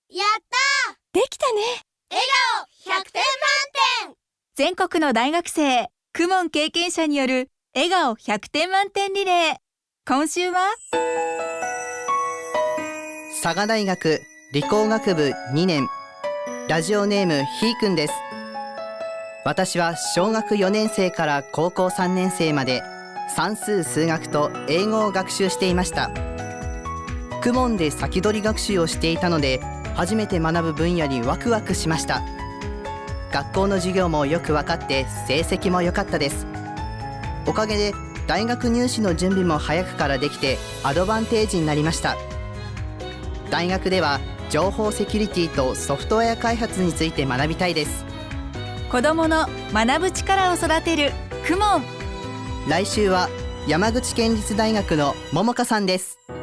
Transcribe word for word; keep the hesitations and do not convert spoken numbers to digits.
やったー、 できたね。 笑顔ひゃくてん満点。 全国の大学生公文経験者による笑顔ひゃくてん満点リレー。今週は佐賀大学理工学部にねん、ラジオネームひーくんです。私は小学よねん生から高校さんねん生まで算数、数学と英語を学習していました。公文で先取り学習をしていたので、初めて学ぶ分野にワクワクしました。学校の授業もよく分かって成績も良かったです。おかげで大学入試の準備も早くからできてアドバンテージになりました。大学では情報セキュリティとソフトウェア開発について学びたいです。 子どもの学ぶ力を育てる公文。 来週は山口県立大学の桃香さんです。